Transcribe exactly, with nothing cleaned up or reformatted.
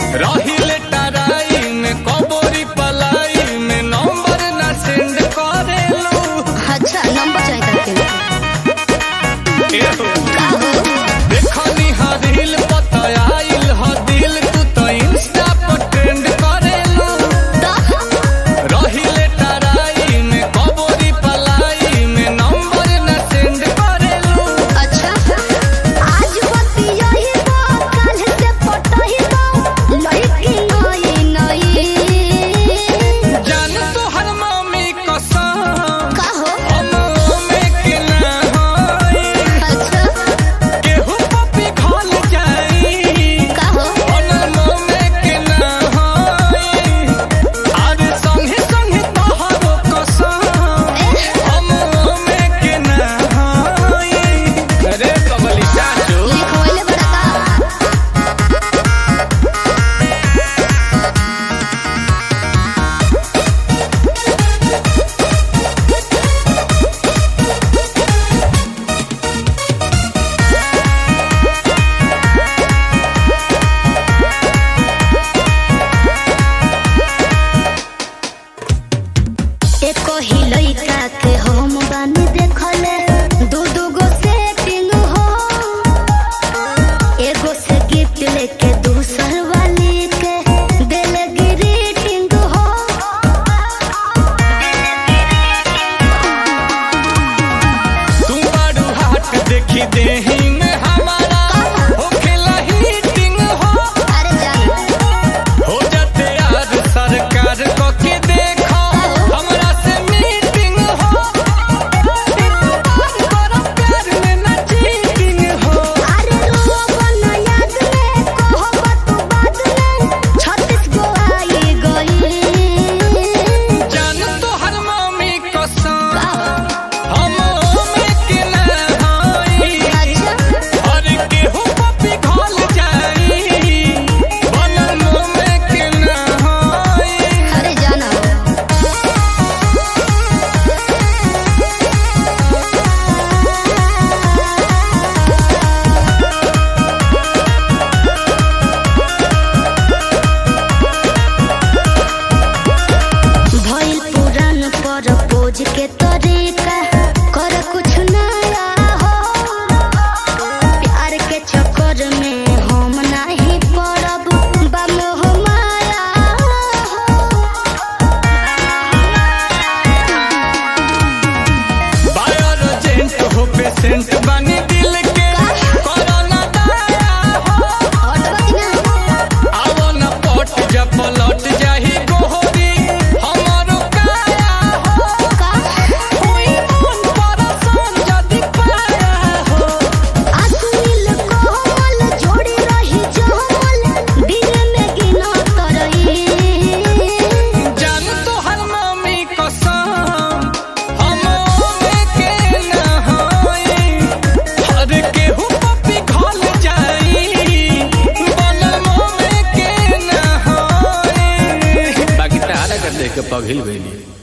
रहिले टराई में कबोरी पलाई में नंबर ना सेंड करेलो। अच्छा नंबर चाहिए देखनी हरिल पता आइल ह दिल तू तो इंस्टा पर ट्रेंड करेलो। रहिले टराई में कबोरी पलाई में नंबर ना सेंड करेलो। अच्छा आज बती यही बा काल से पटही बा लड़की नई नई जान तो हर मम्मी कसम कहो हम में के ना होई। अच्छा केहू पपी घल जाई कहो बनल में के ना होई। आज संगे संगे तोहरो कसम हम में के ना होई। अरे कबली चाचू लिखवले बड़ा एको ही लइका के हम बानी देखले दू दू गो सेटिंग हो एगो से गिफ्ट लेके दूसर वाली के दिल ग्रीटिंग हो तू बारू हाथ देखी देही में हमारा होखेला हीटिंग हो। अरे जान हो जाते यार सरकार को के देखो हमरा से मीटिंग हो। करो प्यार में ना चीटिंग हो। अरे रोवन याद में कहब तू बाद में छत्तीस गो आई गई जान तो हर मम्मी कसम हम में के ना होई। अच्छा और केहू पपी घल जाई बनल में के ना होई। अरे जाना भइल पुरान पर पोज के तरीका कर कुछ नया हो प्यार के चक्कर में हम नहीं पड़ब बमोह माया बायर एजेंट हो पेशेंट बनी दिल के कोरोना दाया हो। हटबा कि ना आवो न पट जब पलट जाही गोहरी हमारो काया हो। का कोई मन परसान जदी पाया हो। असुल कोमल जोड़ी रही जमल दिल में गिना तरही जान तो हर मम्मी कसम हम में के ना होई। हर केहू पपी घल जाई बनल में के ना होई। बाकी तारा कर देख के पघिल गइली।